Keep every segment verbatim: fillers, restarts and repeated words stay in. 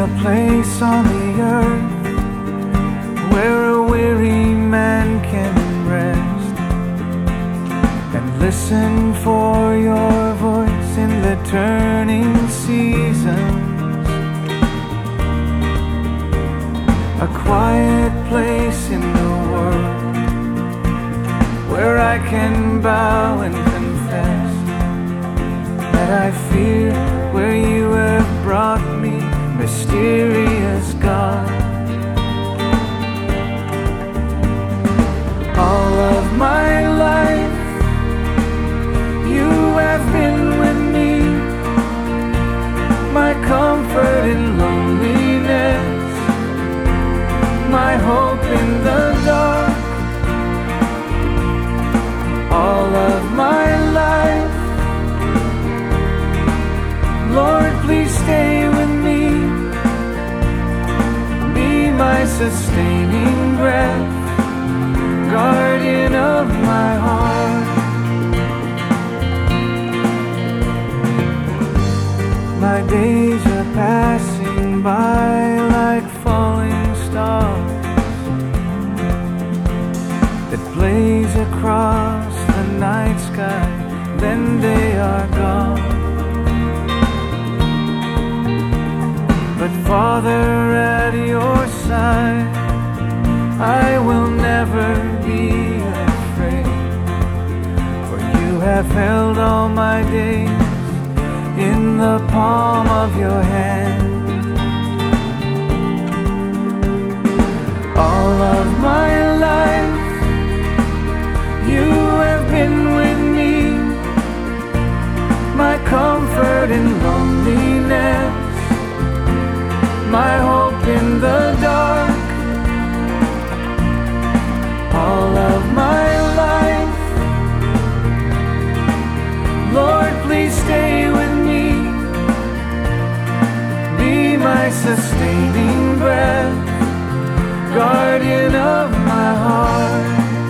a place on the earth where a weary man can rest and listen for your voice in the turning seasons. A quiet place in the world where I can bow and confess that I fear where you have brought me, mysterious God. All of my life you have been with me, my comfort in loneliness, my hope in the dark. All of my life, Lord, please stay with me, be my sustaining breath, guardian of my heart. My days are passing by like falling stars that blaze across the night sky, then they are gone. But Father, at your side I will never be afraid, for you have held all my days in the palm of your hand. All of my life you have been with me, my comfort in loneliness, my hope in the dark. All of my life, Lord, please stay with me, be my sustaining breath, guardian of my heart.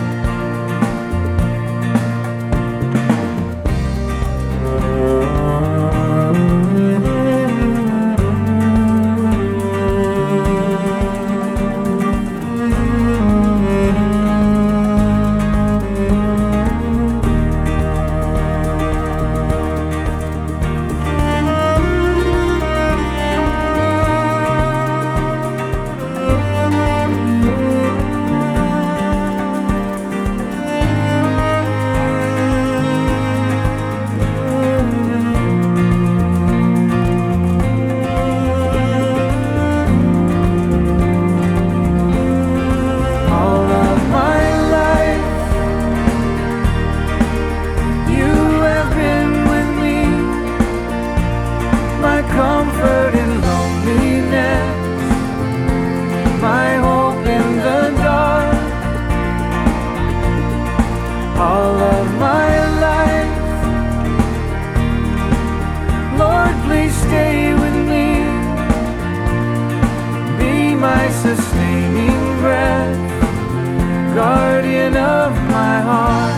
Comfort in loneliness, my hope in the dark. All of my life, Lord, please stay with me, be my sustaining breath, guardian of my heart.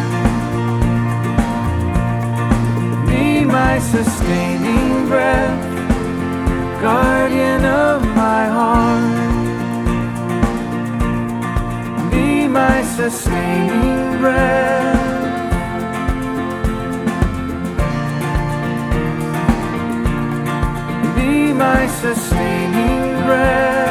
Be my sustaining breath, guardian of my heart. Be my sustaining breath, be my sustaining breath.